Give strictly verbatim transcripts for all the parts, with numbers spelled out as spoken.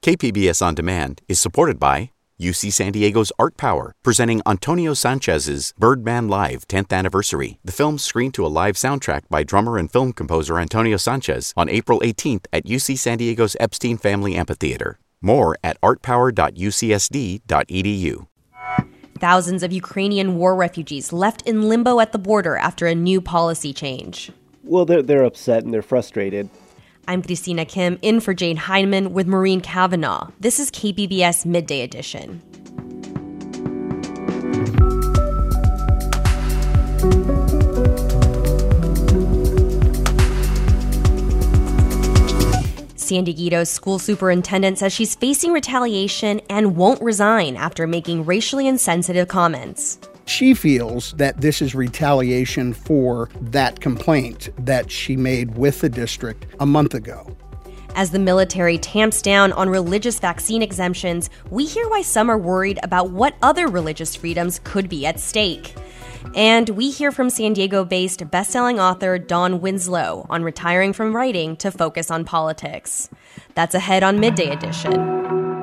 K P B S On Demand is supported by U C San Diego's Art Power, presenting Antonio Sanchez's Birdman Live tenth Anniversary. The film screened to a live soundtrack by drummer and film composer Antonio Sanchez on April eighteenth at U C San Diego's Epstein Family Amphitheater. More at art power dot u c s d dot e d u. Thousands of Ukrainian war refugees left in limbo at the border after a new policy change. Well, they're, they're upset and they're frustrated. I'm Christina Kim, in for Jane Heineman with Maureen Kavanaugh. This is K P B S Midday Edition. San Dieguito's school superintendent says she's facing retaliation and won't resign after making racially insensitive comments. She feels that this is retaliation for that complaint that she made with the district a month ago. As the military tamps down on religious vaccine exemptions, we hear why some are worried about what other religious freedoms could be at stake. And we hear from San Diego-based best-selling author Dawn Winslow on retiring from writing to focus on politics. That's ahead on Midday Edition.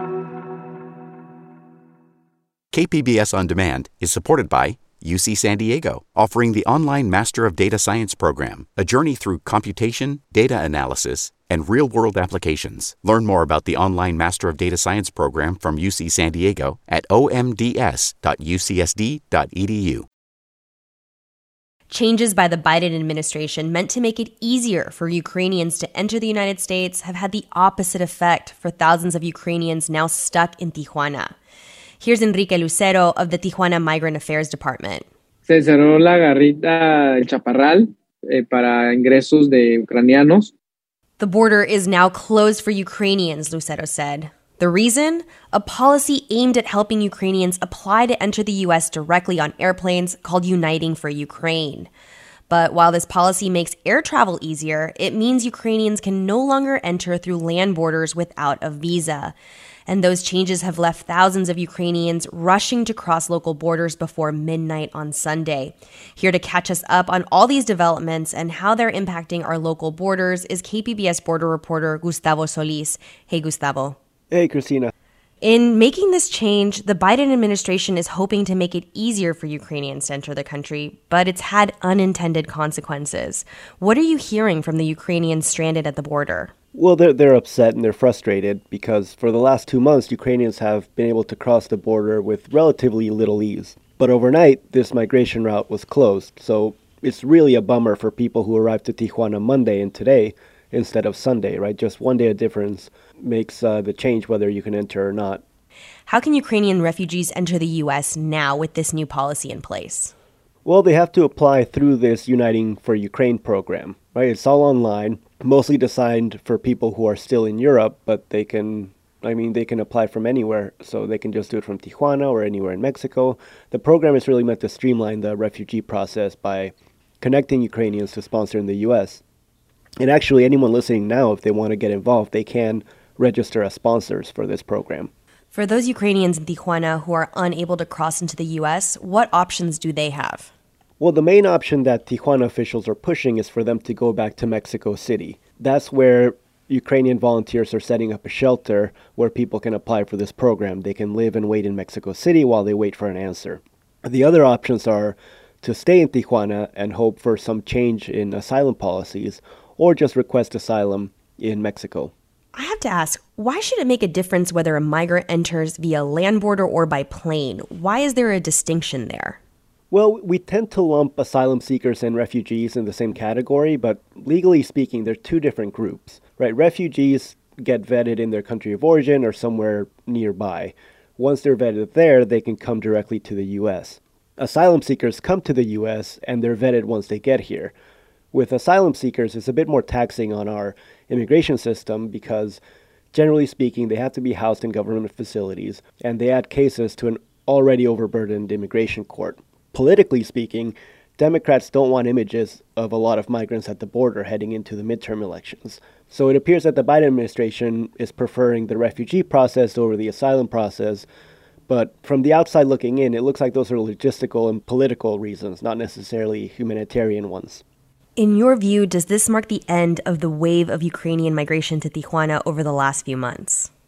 K P B S On Demand is supported by U C San Diego, offering the online Master of Data Science program, a journey through computation, data analysis, and real-world applications. Learn more about the online Master of Data Science program from U C San Diego at o m d s dot u c s d dot e d u. Changes by the Biden administration meant to make it easier for Ukrainians to enter the United States have had the opposite effect for thousands of Ukrainians now stuck in Tijuana. Here's Enrique Lucero of the Tijuana Migrant Affairs Department. Se cerró la garrita El Chaparral eh, para ingresos de ucranianos. The border is now closed for Ukrainians, Lucero said. The reason? A policy aimed at helping Ukrainians apply to enter the U S directly on airplanes called Uniting for Ukraine. But while this policy makes air travel easier, it means Ukrainians can no longer enter through land borders without a visa. And those changes have left thousands of Ukrainians rushing to cross local borders before midnight on Sunday. Here to catch us up on all these developments and how they're impacting our local borders is K P B S border reporter Gustavo Solis. Hey, Gustavo. Hey, Christina. In making this change, the Biden administration is hoping to make it easier for Ukrainians to enter the country, but it's had unintended consequences. What are you hearing from the Ukrainians stranded at the border? Well, they're, they're upset and they're frustrated because for the last two months, Ukrainians have been able to cross the border with relatively little ease. But overnight, this migration route was closed, so it's really a bummer for people who arrived to Tijuana Monday and today instead of Sunday, right? Just one day of difference makes uh, the change whether you can enter or not. How can Ukrainian refugees enter the U S now with this new policy in place? Well, they have to apply through this Uniting for Ukraine program, right? It's all online, mostly designed for people who are still in Europe, but they can, I mean, they can apply from anywhere. So they can just do it from Tijuana or anywhere in Mexico. The program is really meant to streamline the refugee process by connecting Ukrainians to sponsor in the U S. And actually, anyone listening now, if they want to get involved, they can register as sponsors for this program. For those Ukrainians in Tijuana who are unable to cross into the U S, what options do they have? Well, the main option that Tijuana officials are pushing is for them to go back to Mexico City. That's where Ukrainian volunteers are setting up a shelter where people can apply for this program. They can live and wait in Mexico City while they wait for an answer. The other options are to stay in Tijuana and hope for some change in asylum policies, or just request asylum in Mexico. I have to ask, why should it make a difference whether a migrant enters via land border or by plane? Why is there a distinction there? Well, we tend to lump asylum seekers and refugees in the same category, but legally speaking, they're two different groups, right? Refugees get vetted in their country of origin or somewhere nearby. Once they're vetted there, they can come directly to the U S. Asylum seekers come to the U S and they're vetted once they get here. With asylum seekers, it's a bit more taxing on our immigration system because, generally speaking, they have to be housed in government facilities, and they add cases to an already overburdened immigration court. Politically speaking, Democrats don't want images of a lot of migrants at the border heading into the midterm elections. So it appears that the Biden administration is preferring the refugee process over the asylum process, but from the outside looking in, it looks like those are logistical and political reasons, not necessarily humanitarian ones. In your view, does this mark the end of the wave of Ukrainian migration to Tijuana over the last few months?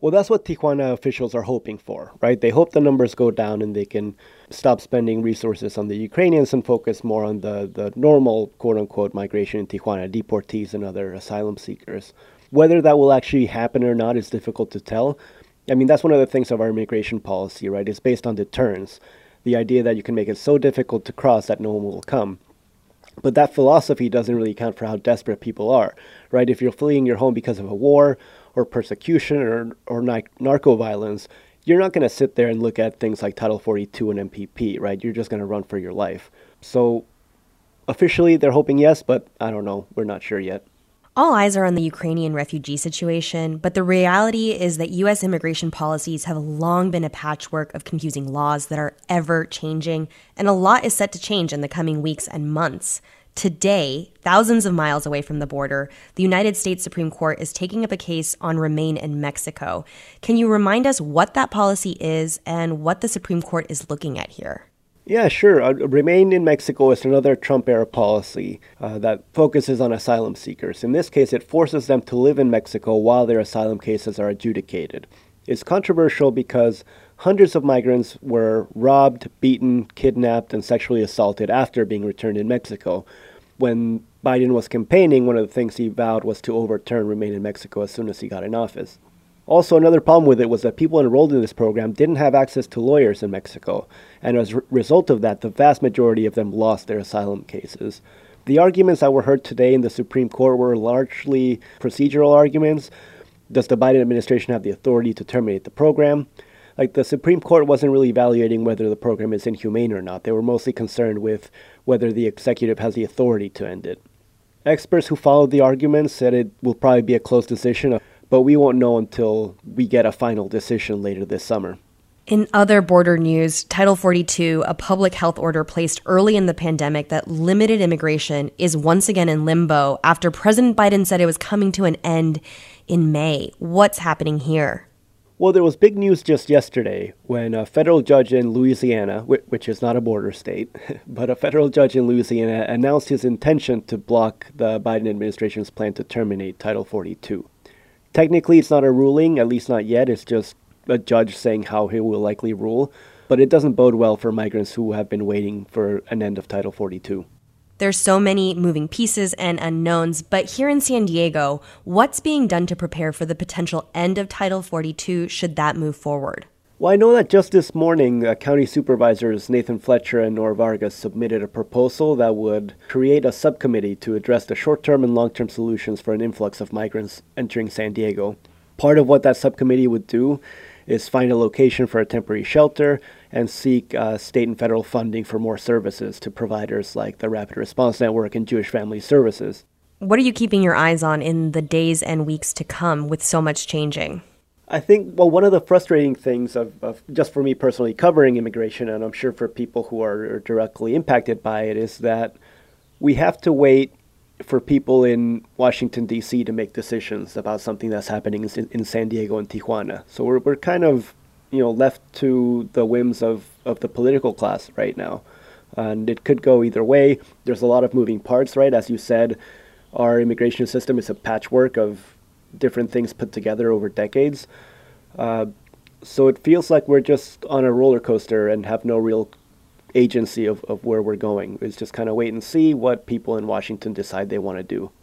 Well, that's what Tijuana officials are hoping for, right? They hope the numbers go down and they can stop spending resources on the Ukrainians and focus more on the, the normal, quote-unquote, migration in Tijuana, deportees and other asylum seekers. Whether that will actually happen or not is difficult to tell. I mean, that's one of the things of our immigration policy, right? It's based on deterrence, the idea that you can make it so difficult to cross that no one will come. But that philosophy doesn't really account for how desperate people are, right? If you're fleeing your home because of a war or persecution or, or narco violence, you're not going to sit there and look at things like Title forty-two and M P P, right? You're just going to run for your life. So officially, they're hoping yes, but I don't know. We're not sure yet. All eyes are on the Ukrainian refugee situation, but the reality is that U S immigration policies have long been a patchwork of confusing laws that are ever changing, and a lot is set to change in the coming weeks and months. Today, thousands of miles away from the border, the United States Supreme Court is taking up a case on Remain in Mexico. Can you remind us what that policy is and what the Supreme Court is looking at here? Yeah, sure. Uh, Remain in Mexico is another Trump-era policy uh, that focuses on asylum seekers. In this case, it forces them to live in Mexico while their asylum cases are adjudicated. It's controversial because hundreds of migrants were robbed, beaten, kidnapped, and sexually assaulted after being returned in Mexico. When Biden was campaigning, one of the things he vowed was to overturn Remain in Mexico as soon as he got in office. Also, another problem with it was that people enrolled in this program didn't have access to lawyers in Mexico, and as a result of that, the vast majority of them lost their asylum cases. The arguments that were heard today in the Supreme Court were largely procedural arguments. Does the Biden administration have the authority to terminate the program? Like, the Supreme Court wasn't really evaluating whether the program is inhumane or not. They were mostly concerned with whether the executive has the authority to end it. Experts who followed the arguments said it will probably be a close decision, but we won't know until we get a final decision later this summer. In other border news, Title forty-two, a public health order placed early in the pandemic that limited immigration, is once again in limbo after President Biden said it was coming to an end in May. What's happening here? Well, there was big news just yesterday when a federal judge in Louisiana, which is not a border state, but a federal judge in Louisiana announced his intention to block the Biden administration's plan to terminate Title forty-two. Technically, it's not a ruling, at least not yet. It's just a judge saying how he will likely rule. But it doesn't bode well for migrants who have been waiting for an end of Title forty-two. There's so many moving pieces and unknowns, but here in San Diego, what's being done to prepare for the potential end of Title forty-two should that move forward? Well, I know that just this morning, uh, County Supervisors Nathan Fletcher and Nora Vargas submitted a proposal that would create a subcommittee to address the short-term and long-term solutions for an influx of migrants entering San Diego. Part of what that subcommittee would do is find a location for a temporary shelter and seek uh, state and federal funding for more services to providers like the Rapid Response Network and Jewish Family Services. What are you keeping your eyes on in the days and weeks to come with so much changing? I think, well, one of the frustrating things of, of just for me personally covering immigration, and I'm sure for people who are directly impacted by it, is that we have to wait for people in Washington, D C to make decisions about something that's happening in, in San Diego and Tijuana. So we're we're kind of, you know, left to the whims of, of the political class right now. And it could go either way. There's a lot of moving parts, right? As you said, our immigration system is a patchwork of different things put together over decades. Uh, so it feels like we're just on a roller coaster and have no real agency of, of where we're going. It's just kind of wait and see what people in Washington decide they want to do.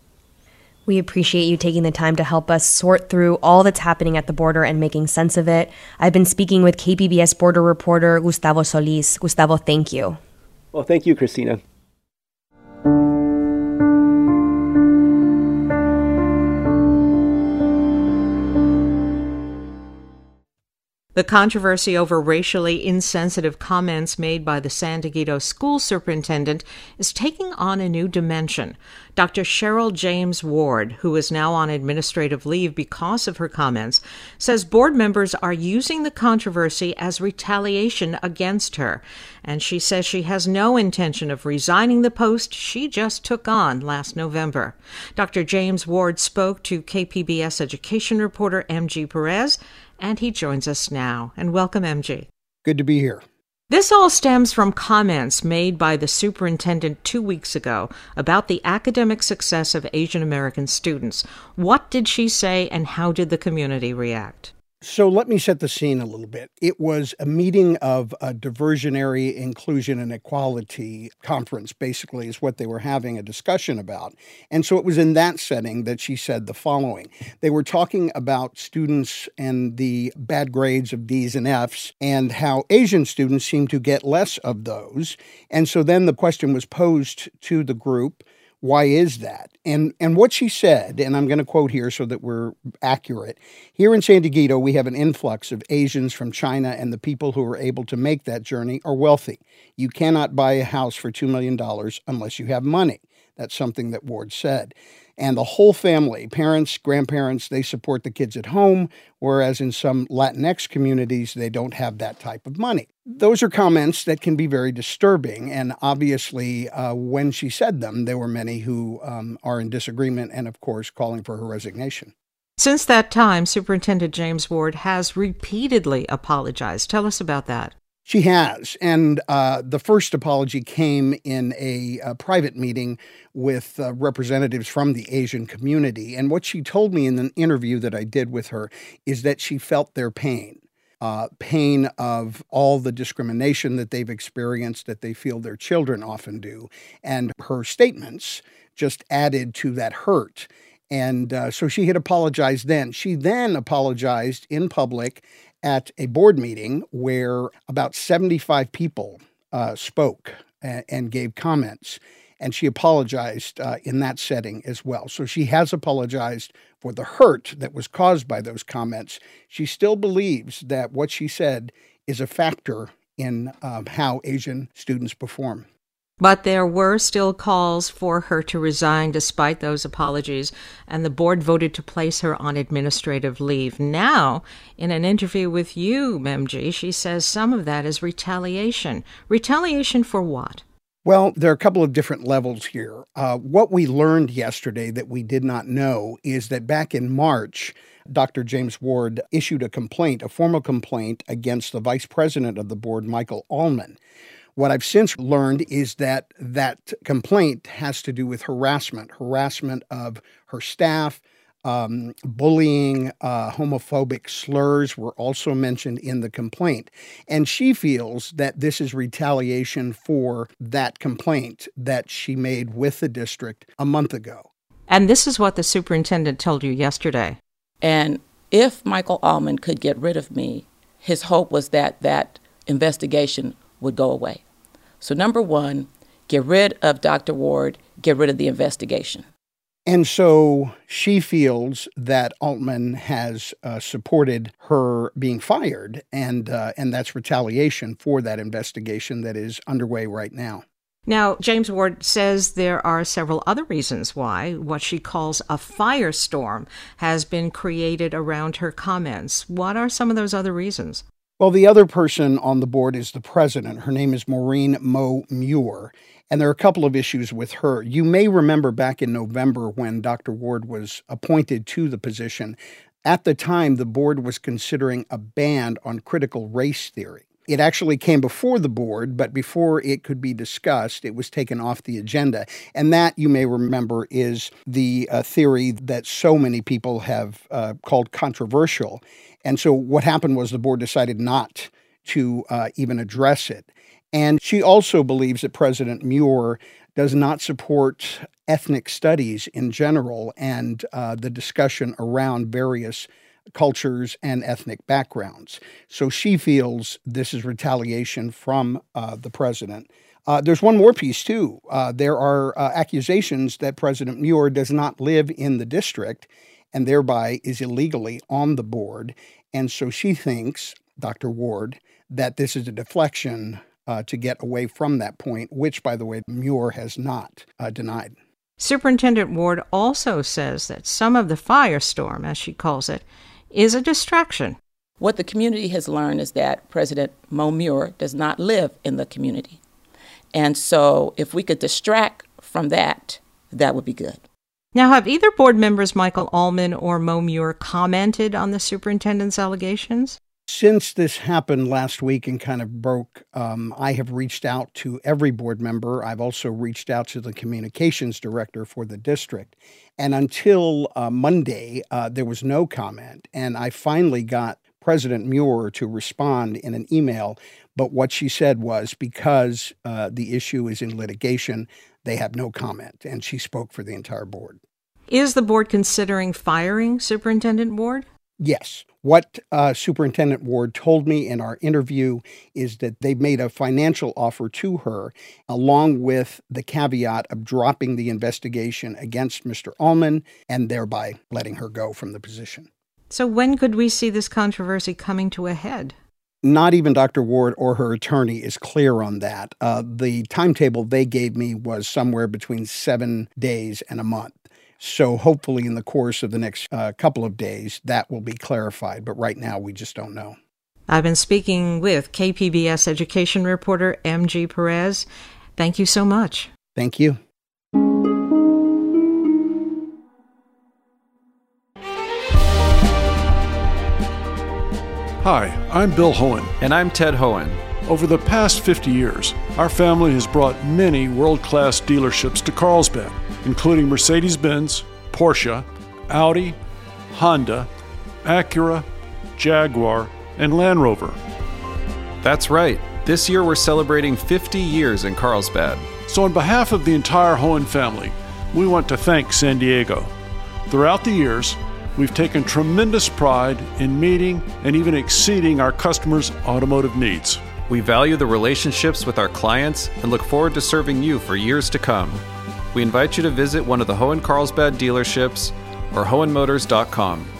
We appreciate you taking the time to help us sort through all that's happening at the border and making sense of it. I've been speaking with K P B S border reporter Gustavo Solis. Gustavo, thank you. Well, thank you, Christina. The controversy over racially insensitive comments made by the San Diego school superintendent is taking on a new dimension. Doctor Cheryl James Ward, who is now on administrative leave because of her comments, says board members are using the controversy as retaliation against her. And she says she has no intention of resigning the post she just took on last November. Doctor James Ward spoke to K P B S education reporter M G Perez, and he joins us now. And welcome, M G. Good to be here. This all stems from comments made by the superintendent two weeks ago about the academic success of Asian American students. What did she say, and how did the community react? So let me set the scene a little bit. It was a meeting of a diversionary inclusion and equality conference, basically, is what they were having a discussion about. And so it was in that setting that she said the following. They were talking about students and the bad grades of D's and F's and how Asian students seem to get less of those. And so then the question was posed to the group, why is that? And and what she said, and I'm going to quote here so that we're accurate, here in San Diego, we have an influx of Asians from China, and the people who are able to make that journey are wealthy. You cannot buy a house for two million dollars unless you have money. That's something that Ward said. And the whole family, parents, grandparents, they support the kids at home, whereas in some Latinx communities, they don't have that type of money. Those are comments that can be very disturbing. And obviously, uh, when she said them, there were many who um, are in disagreement and, of course, calling for her resignation. Since that time, Superintendent James Ward has repeatedly apologized. Tell us about that. She has, and uh, the first apology came in a, a private meeting with uh, representatives from the Asian community. And what she told me in an interview that I did with her is that she felt their pain, uh, pain of all the discrimination that they've experienced, that they feel their children often do. And her statements just added to that hurt. And uh, so she had apologized then. She then apologized in public at a board meeting where about seventy-five people uh, spoke and, and gave comments, and she apologized uh, in that setting as well. So she has apologized for the hurt that was caused by those comments. She still believes that what she said is a factor in uh, how Asian students perform. But there were still calls for her to resign despite those apologies, and the board voted to place her on administrative leave. Now, in an interview with you, Memji, she says some of that is retaliation. Retaliation for what? Well, there are a couple of different levels here. Uh, what we learned yesterday that we did not know is that back in March, Doctor James Ward issued a complaint, a formal complaint against the vice president of the board, Michael Allman. What I've since learned is that that complaint has to do with harassment, harassment of her staff, um, bullying, uh, homophobic slurs were also mentioned in the complaint. And she feels that this is retaliation for that complaint that she made with the district a month ago. And this is what the superintendent told you yesterday. And if Michael Allman could get rid of me, his hope was that that investigation would go away. So number one, get rid of Doctor Ward, get rid of the investigation. And so she feels that Altman has uh, supported her being fired, and uh, and that's retaliation for that investigation that is underway right now. Now, James Ward says there are several other reasons why what she calls a firestorm has been created around her comments. What are some of those other reasons? Well, the other person on the board is the president. Her name is Maureen Mo Muir, and there are a couple of issues with her. You may remember back in November when Doctor Ward was appointed to the position. At the time, the board was considering a ban on critical race theory. It actually came before the board, but before it could be discussed, it was taken off the agenda. And that, you may remember, is the uh, theory that so many people have uh, called controversial. And so what happened was the board decided not to uh, even address it. And she also believes that President Muir does not support ethnic studies in general and uh, the discussion around various cultures and ethnic backgrounds. So she feels this is retaliation from uh, the president. Uh, there's one more piece, too. Uh, there are uh, accusations that President Muir does not live in the district and thereby is illegally on the board. And so she thinks, Doctor Ward, that this is a deflection uh, to get away from that point, which, by the way, Muir has not uh, denied. Superintendent Ward also says that some of the firestorm, as she calls it, is a distraction. What the community has learned is that President Mo Muir does not live in the community. And so if we could distract from that, that would be good. Now, have either board members, Michael Allman or Mo Muir, commented on the superintendent's allegations? Since this happened last week and kind of broke, um, I have reached out to every board member. I've also reached out to the communications director for the district. And until uh, Monday, uh, there was no comment. And I finally got President Muir to respond in an email, but what she said was because uh, the issue is in litigation, they have no comment, and she spoke for the entire board. Is the board considering firing Superintendent Ward? Yes. What uh, Superintendent Ward told me in our interview is that they've made a financial offer to her, along with the caveat of dropping the investigation against Mister Allman and thereby letting her go from the position. So when could we see this controversy coming to a head? Not even Doctor Ward or her attorney is clear on that. Uh, the timetable they gave me was somewhere between seven days and a month. So hopefully in the course of the next uh, couple of days, that will be clarified. But right now, we just don't know. I've been speaking with K P B S education reporter M G Perez. Thank you so much. Thank you. Hi, I'm Bill Hohen. And I'm Ted Hohen. Over the past fifty years, our family has brought many world-class dealerships to Carlsbad, including Mercedes-Benz, Porsche, Audi, Honda, Acura, Jaguar, and Land Rover. That's right. This year we're celebrating fifty years in Carlsbad. So on behalf of the entire Hohen family, we want to thank San Diego. Throughout the years, we've taken tremendous pride in meeting and even exceeding our customers' automotive needs. We value the relationships with our clients and look forward to serving you for years to come. We invite you to visit one of the Hohen Carlsbad dealerships or hohen motors dot com.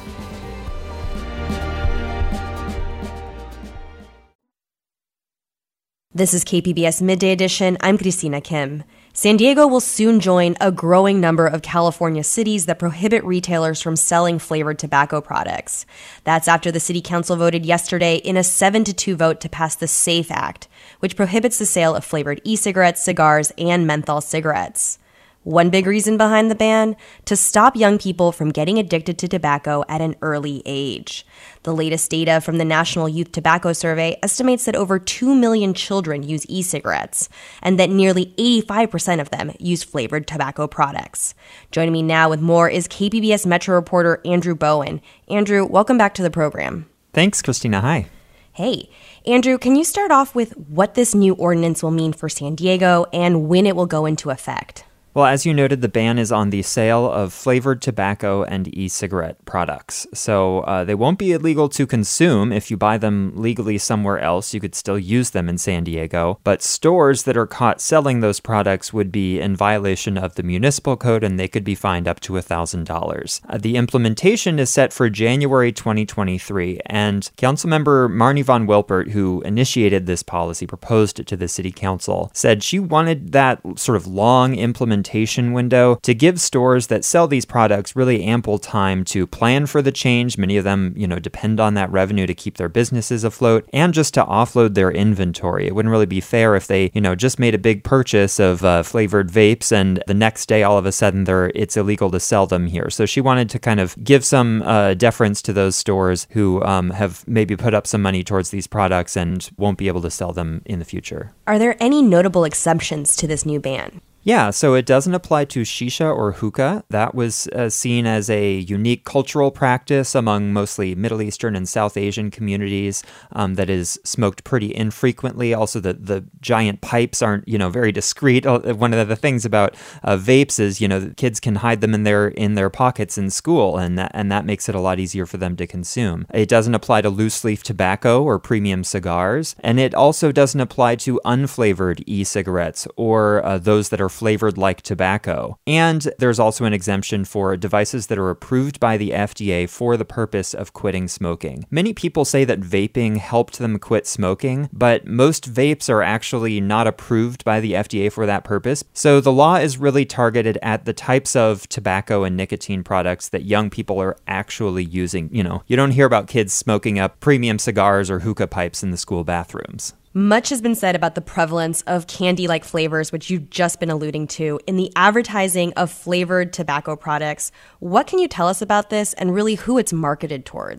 This is K P B S Midday Edition. I'm Christina Kim. San Diego will soon join a growing number of California cities that prohibit retailers from selling flavored tobacco products. That's after the city council voted yesterday in a seven to two vote to pass the SAFE Act, which prohibits the sale of flavored e-cigarettes, cigars, and menthol cigarettes. One big reason behind the ban? To stop young people from getting addicted to tobacco at an early age. The latest data from the National Youth Tobacco Survey estimates that over two million children use e-cigarettes, and that nearly eighty-five percent of them use flavored tobacco products. Joining me now with more is K P B S Metro reporter Andrew Bowen. Andrew, welcome back to the program. Thanks, Christina. Hi. Hey. Andrew, can you start off with what this new ordinance will mean for San Diego and when it will go into effect? Well, as you noted, the ban is on the sale of flavored tobacco and e-cigarette products. So uh, they won't be illegal to consume. If you buy them legally somewhere else, you could still use them in San Diego. But stores that are caught selling those products would be in violation of the municipal code, and they could be fined up to one thousand dollars. Uh, the implementation is set for January twenty twenty-three, and Councilmember Marnie Von Wilpert, who initiated this policy, proposed it to the city council, said she wanted that sort of long implementation window to give stores that sell these products really ample time to plan for the change. Many of them, you know, depend on that revenue to keep their businesses afloat and just to offload their inventory. It wouldn't really be fair if they, you know, just made a big purchase of uh, flavored vapes and the next day all of a sudden they're it's illegal to sell them here. So she wanted to kind of give some uh, deference to those stores who um, have maybe put up some money towards these products and won't be able to sell them in the future. Are there any notable exceptions to this new ban? Yeah, so it doesn't apply to shisha or hookah. That was uh, seen as a unique cultural practice among mostly Middle Eastern and South Asian communities um, that is smoked pretty infrequently. Also, the, the giant pipes aren't, you know, very discreet. One of the things about uh, vapes is, you know, kids can hide them in their in their pockets in school, and that, and that makes it a lot easier for them to consume. It doesn't apply to loose leaf tobacco or premium cigars, and it also doesn't apply to unflavored e-cigarettes or uh, those that are flavored like tobacco. And there's also an exemption for devices that are approved by the F D A for the purpose of quitting smoking. Many people say that vaping helped them quit smoking, but most vapes are actually not approved by the F D A for that purpose. So the law is really targeted at the types of tobacco and nicotine products that young people are actually using. You know, you don't hear about kids smoking up premium cigars or hookah pipes in the school bathrooms. Much has been said about the prevalence of candy-like flavors, which you've just been alluding to, in the advertising of flavored tobacco products. What can you tell us about this and really who it's marketed towards?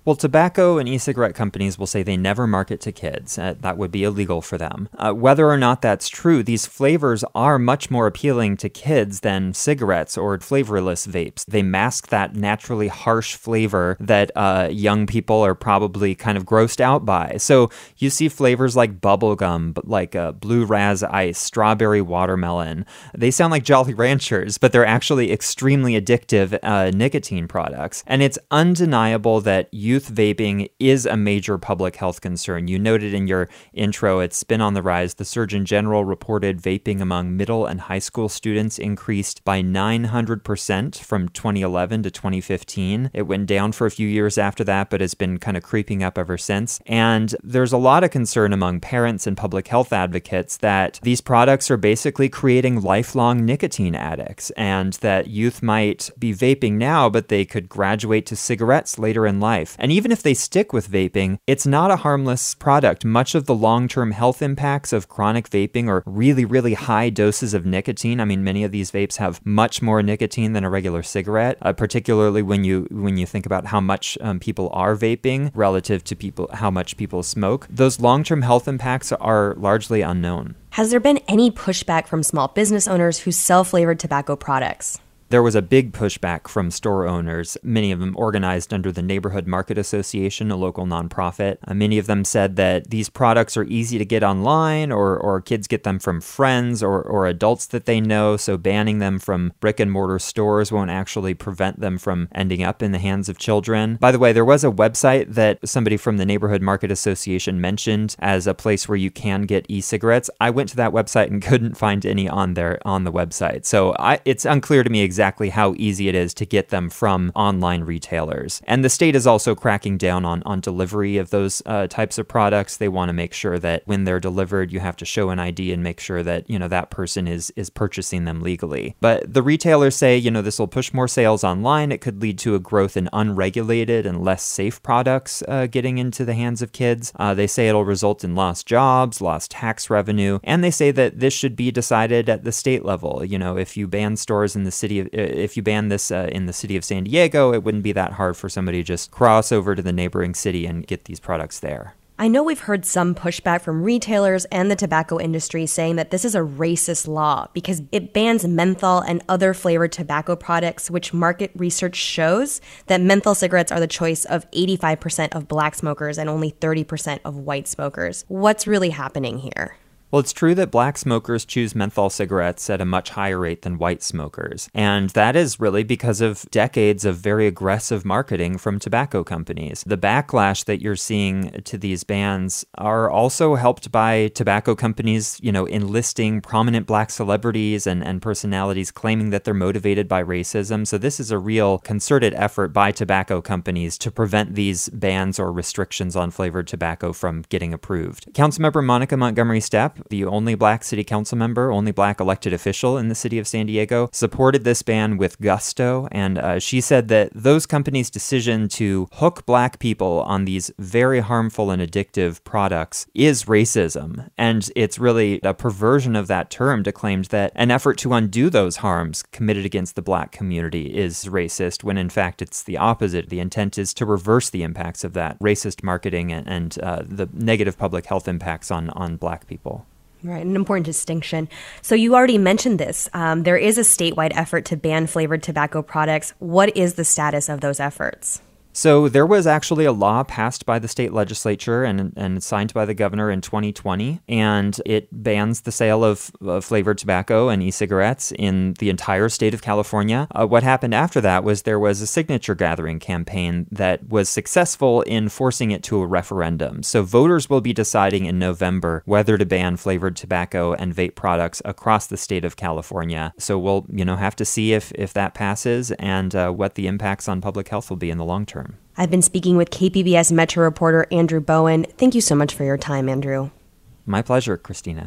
Well, tobacco and e-cigarette companies will say they never market to kids. Uh, that would be illegal for them. Uh, whether or not that's true, these flavors are much more appealing to kids than cigarettes or flavorless vapes. They mask that naturally harsh flavor that uh, young people are probably kind of grossed out by. So you see flavors like bubblegum, like uh, blue raz ice, strawberry watermelon. They sound like Jolly Ranchers, but they're actually extremely addictive uh, nicotine products. And it's undeniable that you Youth vaping is a major public health concern. You noted in your intro, it's been on the rise. The Surgeon General reported vaping among middle and high school students increased by nine hundred percent from twenty eleven to twenty fifteen. It went down for a few years after that, but has been kind of creeping up ever since. And there's a lot of concern among parents and public health advocates that these products are basically creating lifelong nicotine addicts, and that youth might be vaping now, but they could graduate to cigarettes later in life. And even if they stick with vaping, it's not a harmless product. Much of the long-term health impacts of chronic vaping are really, really high doses of nicotine. I mean, many of these vapes have much more nicotine than a regular cigarette, uh, particularly when you when you think about how much um, people are vaping relative to people how much people smoke. Those long-term health impacts are largely unknown. Has there been any pushback from small business owners who sell flavored tobacco products? There was a big pushback from store owners, many of them organized under the Neighborhood Market Association, a local nonprofit. Uh, many of them said that these products are easy to get online, or, or kids get them from friends or, or adults that they know, so banning them from brick and mortar stores won't actually prevent them from ending up in the hands of children. By the way, there was a website that somebody from the Neighborhood Market Association mentioned as a place where you can get e-cigarettes. I went to that website and couldn't find any on there on the website. So I, it's unclear to me exactly exactly how easy it is to get them from online retailers. And the state is also cracking down on, on delivery of those uh, types of products. They want to make sure that when they're delivered, you have to show an I D and make sure that, you know, that person is is purchasing them legally. But the retailers say, you know, this will push more sales online. It could lead to a growth in unregulated and less safe products uh, getting into the hands of kids. Uh, they say it'll result in lost jobs, lost tax revenue, and they say that this should be decided at the state level. You know, if you ban stores in the city of If you ban this uh, in the city of San Diego, it wouldn't be that hard for somebody to just cross over to the neighboring city and get these products there. I know we've heard some pushback from retailers and the tobacco industry saying that this is a racist law because it bans menthol and other flavored tobacco products, which market research shows that menthol cigarettes are the choice of eighty-five percent of black smokers and only thirty percent of white smokers. What's really happening here? Well, it's true that black smokers choose menthol cigarettes at a much higher rate than white smokers. And that is really because of decades of very aggressive marketing from tobacco companies. The backlash that you're seeing to these bans are also helped by tobacco companies, you know, enlisting prominent black celebrities and, and personalities claiming that they're motivated by racism. So this is a real concerted effort by tobacco companies to prevent these bans or restrictions on flavored tobacco from getting approved. Councilmember Monica Montgomery Steppe, the only black city council member, only black elected official in the city of San Diego, supported this ban with gusto. And uh, she said that those companies' decision to hook black people on these very harmful and addictive products is racism. And it's really a perversion of that term to claim that an effort to undo those harms committed against the black community is racist, when in fact it's the opposite. The intent is to reverse the impacts of that racist marketing and, and uh, the negative public health impacts on, on black people. Right, an important distinction. So you already mentioned this. Um, there is a statewide effort to ban flavored tobacco products. What is the status of those efforts? So there was actually a law passed by the state legislature and, and signed by the governor in twenty twenty, and it bans the sale of, of flavored tobacco and e-cigarettes in the entire state of California. Uh, what happened after that was there was a signature gathering campaign that was successful in forcing it to a referendum. So voters will be deciding in November whether to ban flavored tobacco and vape products across the state of California. So we'll, you know, have to see if, if that passes and uh, what the impacts on public health will be in the long term. I've been speaking with K P B S Metro reporter Andrew Bowen. Thank you so much for your time, Andrew. My pleasure, Christina.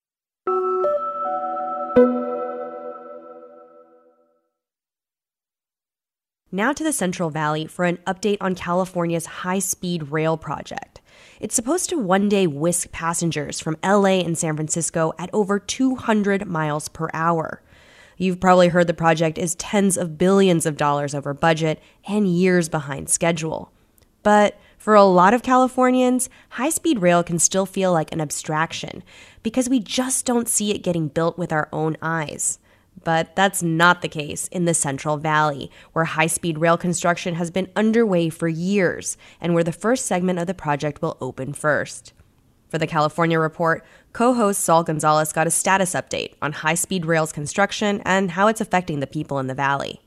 Now to the Central Valley for an update on California's high-speed rail project. It's supposed to one day whisk passengers from L A and San Francisco at over two hundred miles per hour. You've probably heard the project is tens of billions of dollars over budget and years behind schedule. But for a lot of Californians, high-speed rail can still feel like an abstraction because we just don't see it getting built with our own eyes. But that's not the case in the Central Valley, where high-speed rail construction has been underway for years and where the first segment of the project will open first. For the California Report, co-host Saul Gonzalez got a status update on high-speed rail's construction and how it's affecting the people in the valley.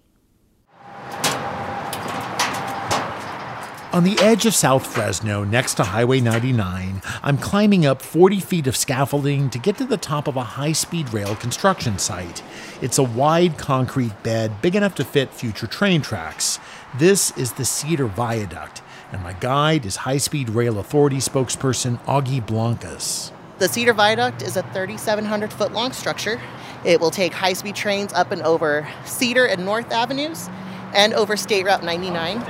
On the edge of South Fresno, next to Highway ninety-nine, I'm climbing up forty feet of scaffolding to get to the top of a high-speed rail construction site. It's a wide concrete bed big enough to fit future train tracks. This is the Cedar Viaduct, and my guide is High-Speed Rail Authority spokesperson Augie Blancas. The Cedar Viaduct is a thirty-seven hundred foot long structure. It will take high-speed trains up and over Cedar and North Avenues and over State Route ninety-nine.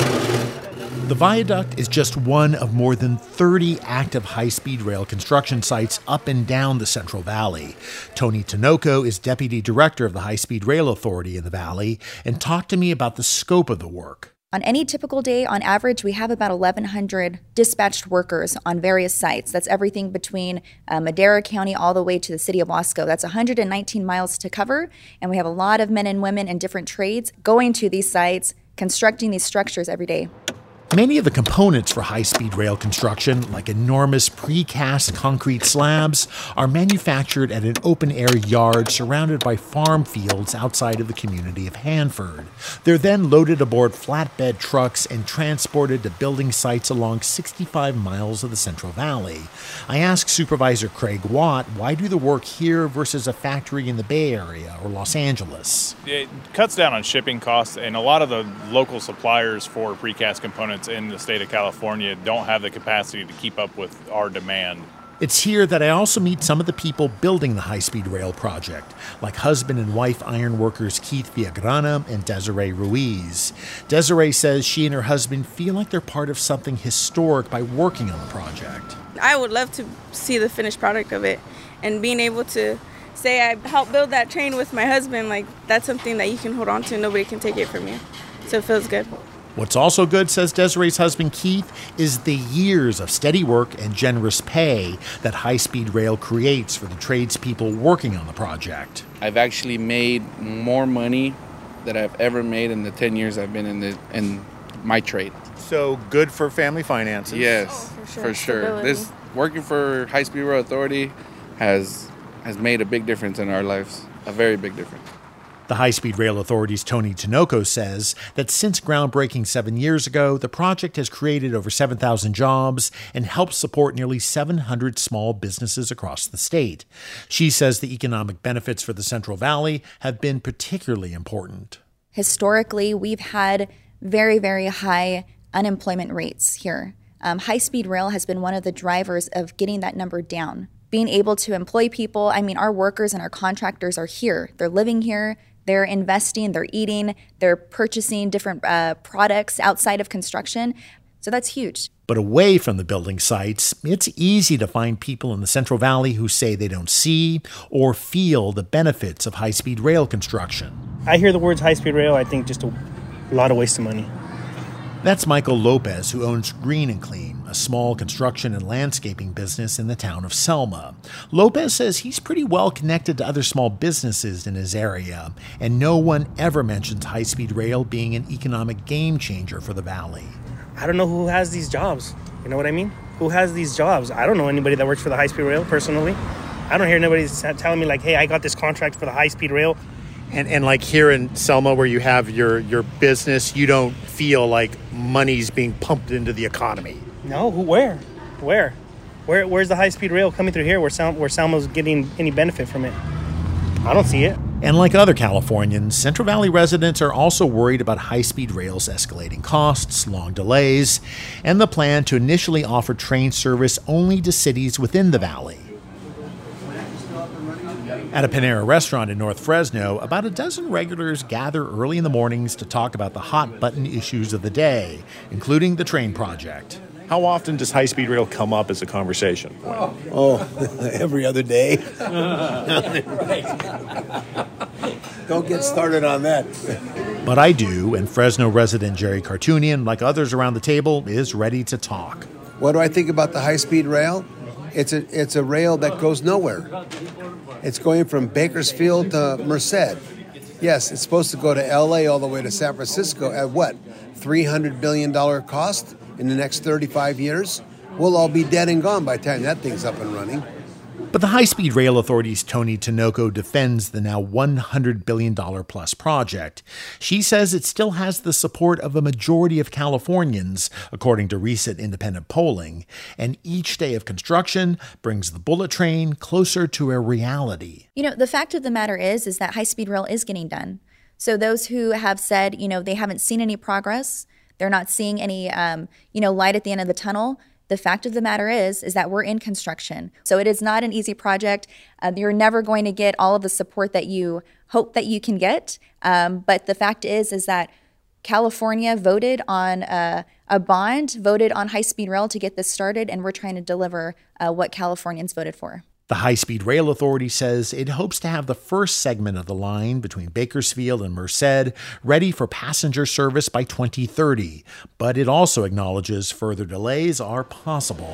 The viaduct is just one of more than thirty active high-speed rail construction sites up and down the Central Valley. Tony Tinoco is deputy director of the High-Speed Rail Authority in the Valley and talked to me about the scope of the work. On any typical day, on average, we have about eleven hundred dispatched workers on various sites. That's everything between uh, Madera County all the way to the city of Wasco. That's one hundred nineteen miles to cover, and we have a lot of men and women in different trades going to these sites, constructing these structures every day. Many of the components for high-speed rail construction, like enormous precast concrete slabs, are manufactured at an open-air yard surrounded by farm fields outside of the community of Hanford. They're then loaded aboard flatbed trucks and transported to building sites along sixty-five miles of the Central Valley. I asked Supervisor Craig Watt, why do the work here versus a factory in the Bay Area or Los Angeles? It cuts down on shipping costs, and a lot of the local suppliers for precast components in the state of California don't have the capacity to keep up with our demand. It's here that I also meet some of the people building the high-speed rail project, like husband and wife ironworkers Keith Villagrana and Desiree Ruiz. Desiree says she and her husband feel like they're part of something historic by working on the project. I would love to see the finished product of it, and being able to say I helped build that train with my husband, like that's something that you can hold on to. Nobody can take it from you. So it feels good. What's also good, says Desiree's husband Keith, is the years of steady work and generous pay that high-speed rail creates for the tradespeople working on the project. I've actually made more money than I've ever made in the ten years I've been in the in my trade. So good for family finances. Yes, oh, for sure. For sure. Stability. This working for High-Speed Rail Authority has has made a big difference in our lives, a very big difference. The High-Speed Rail Authority's Tony Tinoco says that since groundbreaking seven years ago, the project has created over seven thousand jobs and helped support nearly seven hundred small businesses across the state. She says the economic benefits for the Central Valley have been particularly important. Historically, we've had very, very high unemployment rates here. Um, high-speed rail has been one of the drivers of getting that number down. Being able to employ people, I mean, our workers and our contractors are here. They're living here. They're investing, they're eating, they're purchasing different uh, products outside of construction. So that's huge. But away from the building sites, it's easy to find people in the Central Valley who say they don't see or feel the benefits of high-speed rail construction. I hear the words high-speed rail, I think just a, a lot of waste of money. That's Michael Lopez, who owns Green and Clean, a small construction and landscaping business in the town of Selma. Lopez says he's pretty well connected to other small businesses in his area, and no one ever mentions high-speed rail being an economic game changer for the valley. I don't know who has these jobs. You know what I mean? Who has these jobs? I don't know anybody that works for the high-speed rail personally. I don't hear anybody telling me like, hey, I got this contract for the high-speed rail. And and like here in Selma where you have your, your business, you don't feel like money's being pumped into the economy. No, who, where? Where? Where? Where's the high-speed rail coming through here where, Sel- where Selma's getting any benefit from it? I don't see it. And like other Californians, Central Valley residents are also worried about high-speed rail's escalating costs, long delays, and the plan to initially offer train service only to cities within the valley. At a Panera restaurant in North Fresno, about a dozen regulars gather early in the mornings to talk about the hot-button issues of the day, including the train project. How often does high-speed rail come up as a conversation point? Oh, oh every other day. Don't get started on that. But I do, and Fresno resident Jerry Cartoonian, like others around the table, is ready to talk. What do I think about the high-speed rail? It's a it's a rail that goes nowhere. It's going from Bakersfield to Merced. Yes, it's supposed to go to L A all the way to San Francisco at what? three hundred billion dollars cost in the next thirty-five years? We'll all be dead and gone by the time that thing's up and running. But the High-Speed Rail Authority's Tony Tinoco defends the now one hundred billion dollars plus project. She says it still has the support of a majority of Californians, according to recent independent polling, and each day of construction brings the bullet train closer to a reality. You know, the fact of the matter is, is that high-speed rail is getting done. So those who have said, you know, they haven't seen any progress, they're not seeing any, um, you know, light at the end of the tunnel, the fact of the matter is, is that we're in construction. So it is not an easy project. Uh, you're never going to get all of the support that you hope that you can get. Um, but the fact is, is that California voted on a, a bond, voted on high-speed rail to get this started, and we're trying to deliver uh, what Californians voted for. The High-Speed Rail Authority says it hopes to have the first segment of the line between Bakersfield and Merced ready for passenger service by twenty thirty, but it also acknowledges further delays are possible.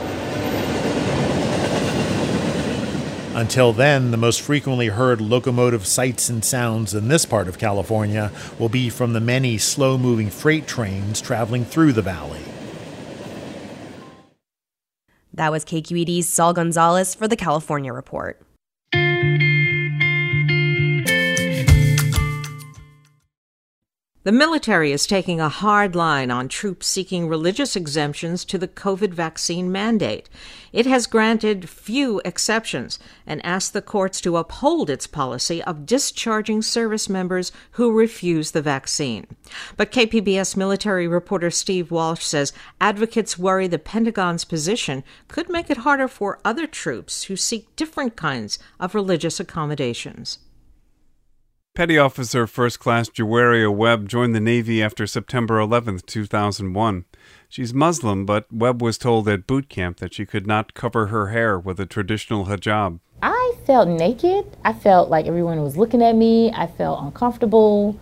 Until then, the most frequently heard locomotive sights and sounds in this part of California will be from the many slow-moving freight trains traveling through the valley. That was K Q E D's Saul Gonzalez for the California Report. The military is taking a hard line on troops seeking religious exemptions to the COVID vaccine mandate. It has granted few exceptions and asked the courts to uphold its policy of discharging service members who refuse the vaccine. But K P B S military reporter Steve Walsh says advocates worry the Pentagon's position could make it harder for other troops who seek different kinds of religious accommodations. Petty Officer First Class Juwaria Webb joined the Navy after September eleventh, two thousand one. She's Muslim, but Webb was told at boot camp that she could not cover her hair with a traditional hijab. I felt naked. I felt like everyone was looking at me. I felt uncomfortable.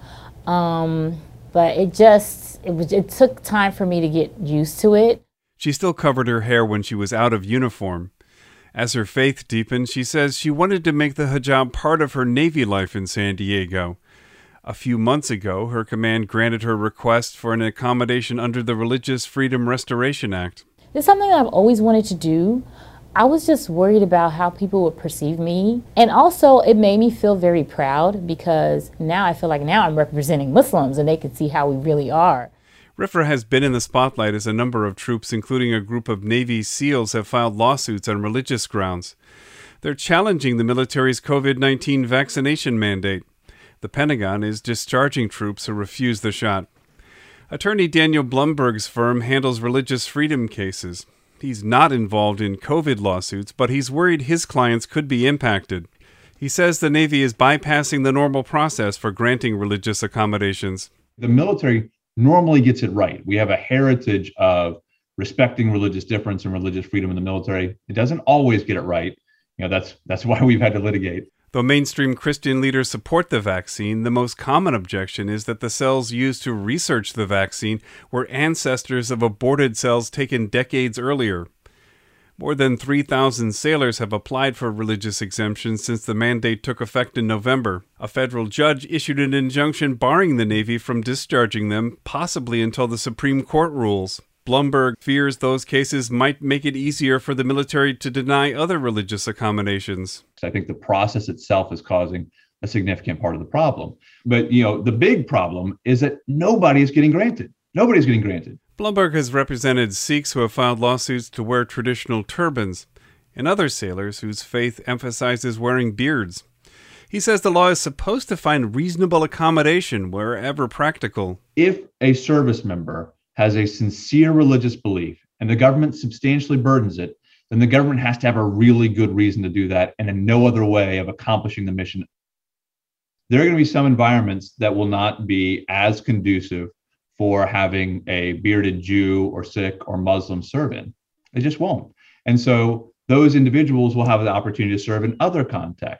Um, but it just, it was, it took time for me to get used to it. She still covered her hair when she was out of uniform. As her faith deepened, she says she wanted to make the hijab part of her Navy life in San Diego. A few months ago, her command granted her request for an accommodation under the Religious Freedom Restoration Act. It's something that I've always wanted to do. I was just worried about how people would perceive me. And also, it made me feel very proud because now I feel like now I'm representing Muslims and they can see how we really are. R F R A has been in the spotlight as a number of troops, including a group of Navy SEALs, have filed lawsuits on religious grounds. They're challenging the military's COVID nineteen vaccination mandate. The Pentagon is discharging troops who refuse the shot. Attorney Daniel Blumberg's firm handles religious freedom cases. He's not involved in COVID lawsuits, but he's worried his clients could be impacted. He says the Navy is bypassing the normal process for granting religious accommodations. The military normally gets it right. We have a heritage of respecting religious difference and religious freedom in the military. It doesn't always get it right. You know, that's that's why we've had to litigate. Though mainstream Christian leaders support the vaccine, the most common objection is that the cells used to research the vaccine were ancestors of aborted cells taken decades earlier. More than three thousand sailors have applied for religious exemptions since the mandate took effect in November. A federal judge issued an injunction barring the Navy from discharging them, possibly until the Supreme Court rules. Blumberg fears those cases might make it easier for the military to deny other religious accommodations. I think the process itself is causing a significant part of the problem. But, you know, the big problem is that nobody is getting granted. Nobody's getting granted. Blumberg has represented Sikhs who have filed lawsuits to wear traditional turbans and other sailors whose faith emphasizes wearing beards. He says the law is supposed to find reasonable accommodation wherever practical. If a service member has a sincere religious belief and the government substantially burdens it, then the government has to have a really good reason to do that and in no other way of accomplishing the mission. There are going to be some environments that will not be as conducive for having a bearded Jew or Sikh or Muslim serve in. They just won't. And so those individuals will have the opportunity to serve in other contexts.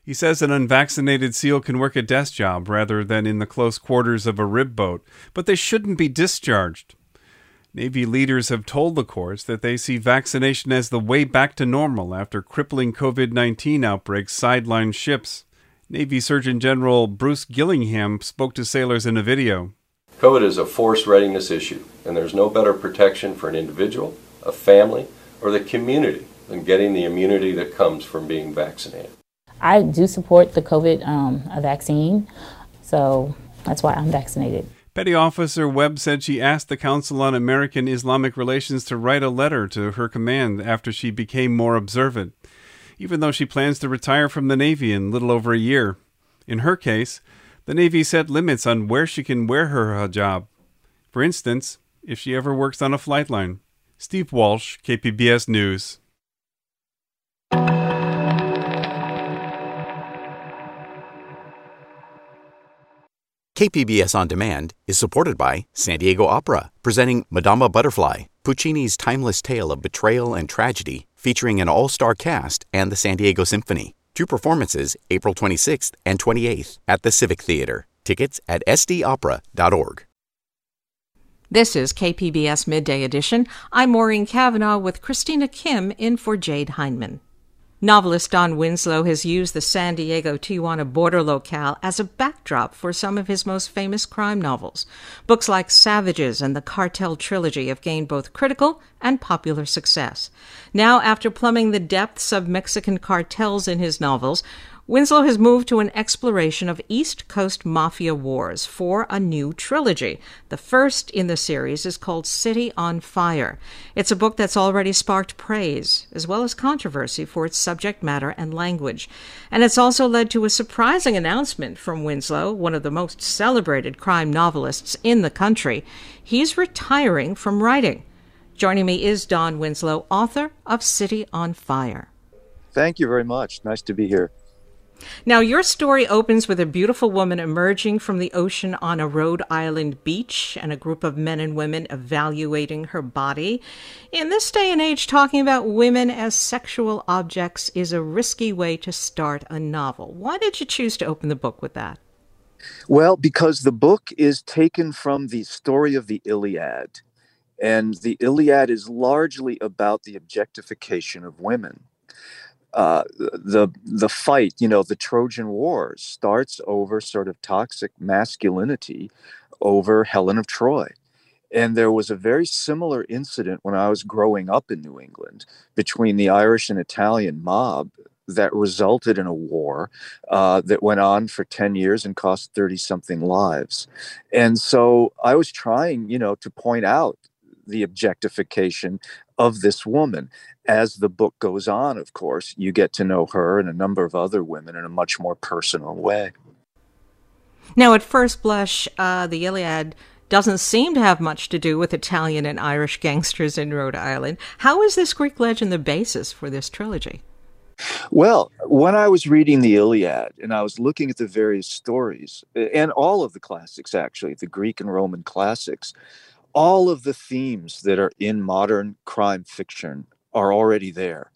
He says an unvaccinated SEAL can work a desk job rather than in the close quarters of a rib boat, but they shouldn't be discharged. Navy leaders have told the courts that they see vaccination as the way back to normal after crippling covid nineteen outbreaks sidelined ships. Navy Surgeon General Bruce Gillingham spoke to sailors in a video. COVID is a force readiness issue, and there's no better protection for an individual, a family, or the community than getting the immunity that comes from being vaccinated. I do support the COVID um, vaccine, so that's why I'm vaccinated. Petty Officer Webb said she asked the Council on American Islamic Relations to write a letter to her command after she became more observant, even though she plans to retire from the Navy in little over a year. In her case, the Navy set limits on where she can wear her hijab. For instance, if she ever works on a flight line. Steve Walsh, K P B S News. K P B S On Demand is supported by San Diego Opera, presenting Madama Butterfly, Puccini's timeless tale of betrayal and tragedy, featuring an all-star cast and the San Diego Symphony. Two performances, April twenty-sixth and twenty-eighth at the Civic Theater. Tickets at s d opera dot org. This is K P B S Midday Edition. I'm Maureen Cavanaugh with Christina Kim in for Jade Hindman. Novelist Don Winslow has used the San Diego-Tijuana border locale as a backdrop for some of his most famous crime novels. Books like Savages and the Cartel Trilogy have gained both critical and popular success. Now, after plumbing the depths of Mexican cartels in his novels, Winslow has moved to an exploration of East Coast mafia wars for a new trilogy. The first in the series is called City on Fire. It's a book that's already sparked praise, as well as controversy for its subject matter and language. And it's also led to a surprising announcement from Winslow, one of the most celebrated crime novelists in the country. He's retiring from writing. Joining me is Don Winslow, author of City on Fire. Thank you very much. Nice to be here. Now, your story opens with a beautiful woman emerging from the ocean on a Rhode Island beach and a group of men and women evaluating her body. In this day and age, talking about women as sexual objects is a risky way to start a novel. Why did you choose to open the book with that? Well, because the book is taken from the story of the Iliad, and the Iliad is largely about the objectification of women. Uh, the the fight, you know, the Trojan War starts over sort of toxic masculinity over Helen of Troy. And there was a very similar incident when I was growing up in New England between the Irish and Italian mob that resulted in a war uh, that went on for ten years and cost thirty-something lives. And so I was trying, you know, to point out the objectification of this woman. As the book goes on, of course, you get to know her and a number of other women in a much more personal way. Now, at first blush, uh, the Iliad doesn't seem to have much to do with Italian and Irish gangsters in Rhode Island. How is this Greek legend the basis for this trilogy? Well, when I was reading the Iliad and I was looking at the various stories, and all of the classics, actually, the Greek and Roman classics, all of the themes that are in modern crime fiction are already there.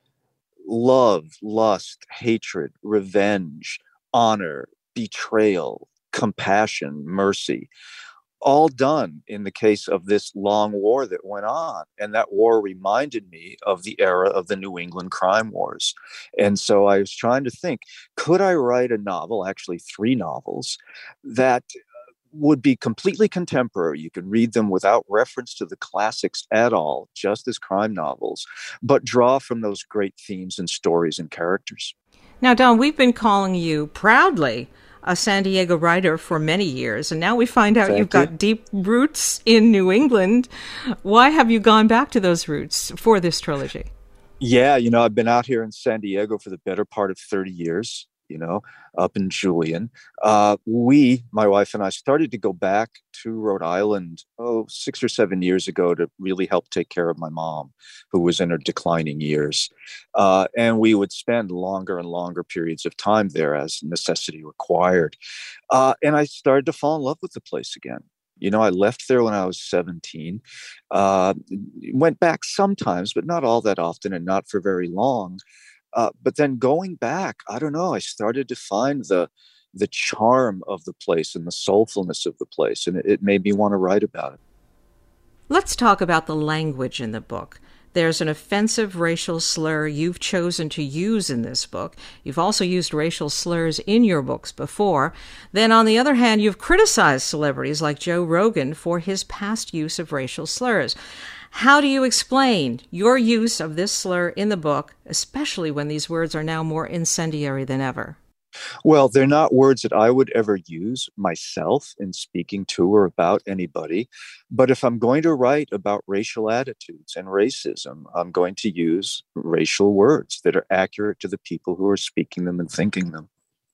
Love, lust, hatred, revenge, honor, betrayal, compassion, mercy, all done in the case of this long war that went on. And that war reminded me of the era of the New England crime wars. And so I was trying to think, could I write a novel, actually three novels, that would be completely contemporary. You could read them without reference to the classics at all, just as crime novels, but draw from those great themes and stories and characters. Now, Don, we've been calling you proudly a San Diego writer for many years, and now we find out Thank you've you. got deep roots in New England. Why have you gone back to those roots for this trilogy? Yeah, you know, I've been out here in San Diego for the better part of thirty years. You know, up in Julian. Uh, we, my wife and I, started to go back to Rhode Island, oh, six or seven years ago to really help take care of my mom, who was in her declining years. Uh, and we would spend longer and longer periods of time there as necessity required. Uh, and I started to fall in love with the place again. You know, I left there when I was seventeen, uh, went back sometimes, but not all that often and not for very long. Uh, but then going back, I don't know, I started to find the the charm of the place and the soulfulness of the place, and it, it made me want to write about it. Let's talk about the language in the book. There's an offensive racial slur you've chosen to use in this book. You've also used racial slurs in your books before. Then, on the other hand, you've criticized celebrities like Joe Rogan for his past use of racial slurs. How do you explain your use of this slur in the book, especially when these words are now more incendiary than ever? Well, they're not words that I would ever use myself in speaking to or about anybody. But if I'm going to write about racial attitudes and racism, I'm going to use racial words that are accurate to the people who are speaking them and thinking them.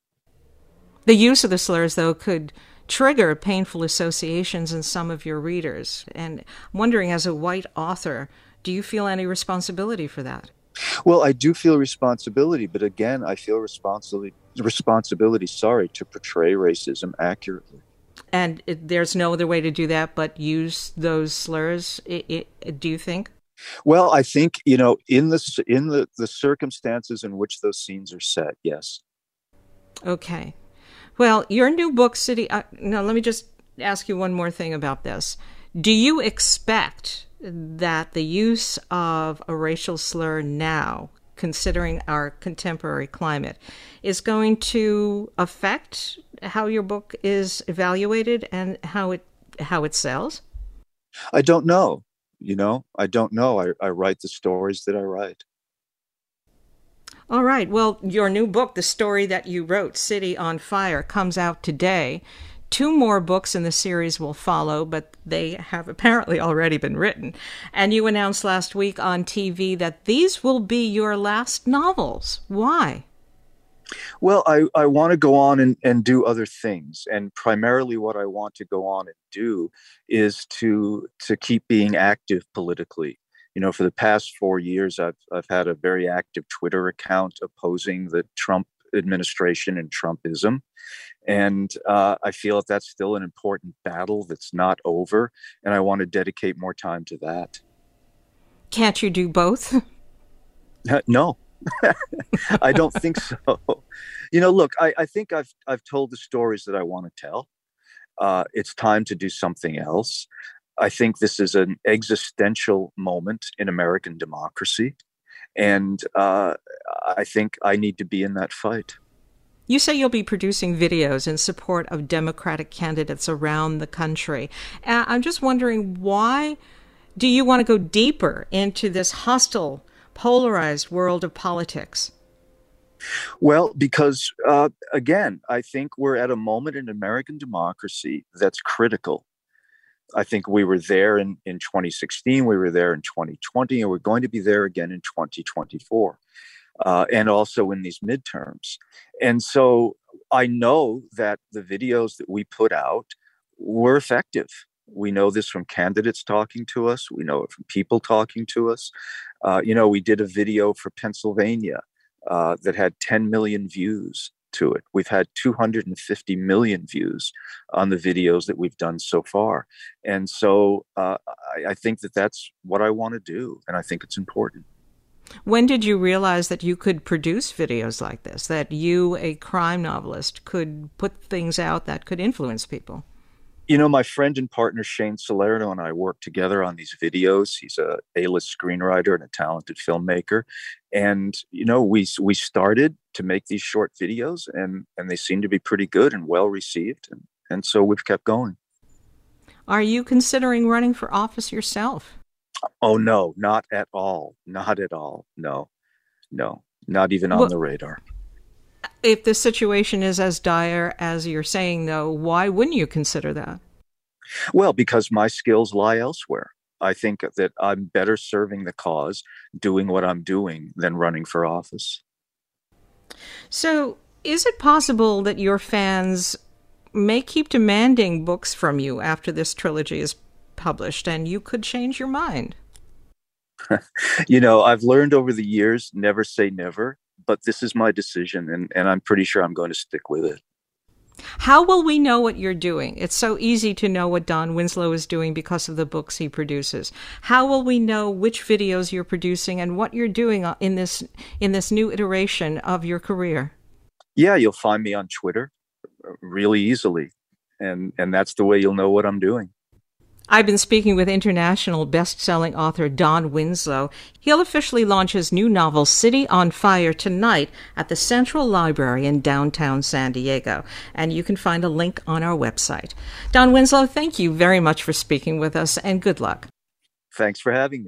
The use of the slurs, though, could trigger painful associations in some of your readers. And I'm wondering, as a white author, do you feel any responsibility for that? Well, I do feel responsibility, but again, I feel responsibility, responsibility, sorry, to portray racism accurately. And it, there's no other way to do that but use those slurs, it, it, do you think? Well, I think, you know, in the, in the, the circumstances in which those scenes are set, yes. Okay. Well, your new book, City... Uh, now, let me just ask you one more thing about this. Do you expect that the use of a racial slur now, considering our contemporary climate, is going to affect how your book is evaluated and how it how it sells? I don't know. You know, I don't know. I, I write the stories that I write. All right. Well, your new book, the story that you wrote, City on Fire, comes out today. Two more books in the series will follow, but they have apparently already been written. And you announced last week on T V that these will be your last novels. Why? Well, I, I want to go on and, and do other things. And primarily what I want to go on and do is to to keep being active politically. You know, for the past four years, I've I've had a very active Twitter account opposing the Trump administration and Trumpism. And uh, I feel that that's still an important battle that's not over. And I want to dedicate more time to that. Can't you do both? No, I don't think so. You know, look, I, I think I've I've told the stories that I want to tell. Uh, it's time to do something else. I think this is an existential moment in American democracy. And uh, I think I need to be in that fight. You say you'll be producing videos in support of Democratic candidates around the country. Uh, I'm just wondering, why do you want to go deeper into this hostile, polarized world of politics? Well, because, uh, again, I think we're at a moment in American democracy that's critical. I think we were there in, in twenty sixteen, we were there in twenty twenty, and we're going to be there again in twenty twenty-four, uh, and also in these midterms. And so I know that the videos that we put out were effective. We know this from candidates talking to us. We know it from people talking to us. Uh, you know, we did a video for Pennsylvania uh, that had ten million views to it. We've had two hundred fifty million views on the videos that we've done so far. And so uh, I, I think that that's what I want to do. And I think it's important. When did you realize that you could produce videos like this, that you, a crime novelist, could put things out that could influence people? You know, my friend and partner Shane Salerno and I worked together on these videos. He's a A-list screenwriter and a talented filmmaker. And, you know, we we started to make these short videos, and, and they seem to be pretty good and well received. And, and so we've kept going. Are you considering running for office yourself? Oh, no, not at all. Not at all. No, no, not even on well, the radar. If the situation is as dire as you're saying, though, why wouldn't you consider that? Well, because my skills lie elsewhere. I think that I'm better serving the cause doing what I'm doing than running for office. So is it possible that your fans may keep demanding books from you after this trilogy is published and you could change your mind? You know, I've learned over the years, never say never. But this is my decision, and, and I'm pretty sure I'm going to stick with it. How will we know what you're doing? It's so easy to know what Don Winslow is doing because of the books he produces. How will we know which videos you're producing and what you're doing in this in this new iteration of your career? Yeah, you'll find me on Twitter really easily, and and that's the way you'll know what I'm doing. I've been speaking with international best-selling author Don Winslow. He'll officially launch his new novel, City on Fire, tonight at the Central Library in downtown San Diego. And you can find a link on our website. Don Winslow, thank you very much for speaking with us, and good luck. Thanks for having me.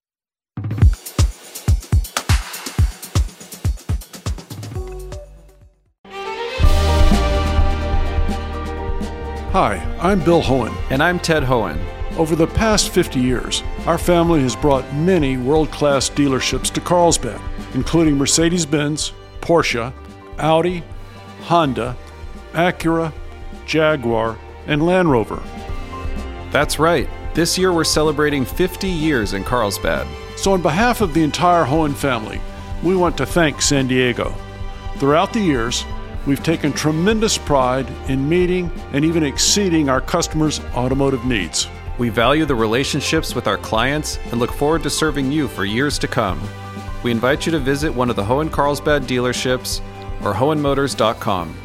Hi, I'm Bill Hohen. And I'm Ted Hohen. Over the past fifty years, our family has brought many world-class dealerships to Carlsbad, including Mercedes-Benz, Porsche, Audi, Honda, Acura, Jaguar, and Land Rover. That's right. This year we're celebrating fifty years in Carlsbad. So on behalf of the entire Hohen family, we want to thank San Diego. Throughout the years, we've taken tremendous pride in meeting and even exceeding our customers' automotive needs. We value the relationships with our clients and look forward to serving you for years to come. We invite you to visit one of the Hohen Carlsbad dealerships or Hohen Motors dot com.